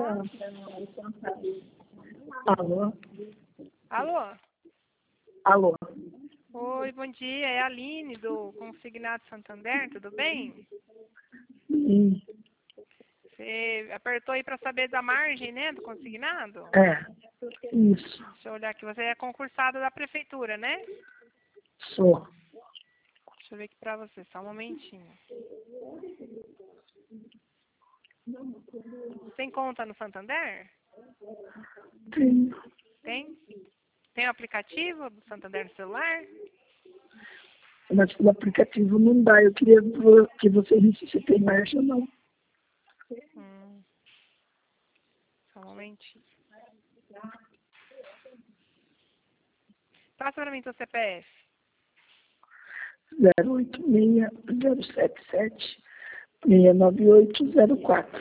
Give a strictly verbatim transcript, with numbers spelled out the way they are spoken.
Alô? Alô? Alô? Oi, bom dia. É a Aline do Consignado Santander, tudo bem? Sim. Você apertou aí para saber da margem, né, do consignado? É, isso. Deixa eu olhar aqui. Você é concursado da prefeitura, né? Sou. Deixa eu ver aqui para você, só um momentinho. Tem conta no Santander? Tenho. Tem? Tem o aplicativo do Santander no celular? Mas o aplicativo não dá. Eu queria vo- que você disse se tem margem ou não. Hum. Só um momentinho. Passa para mim seu C P F. zero oito seis, zero sete sete, seis nove oito zero quatro.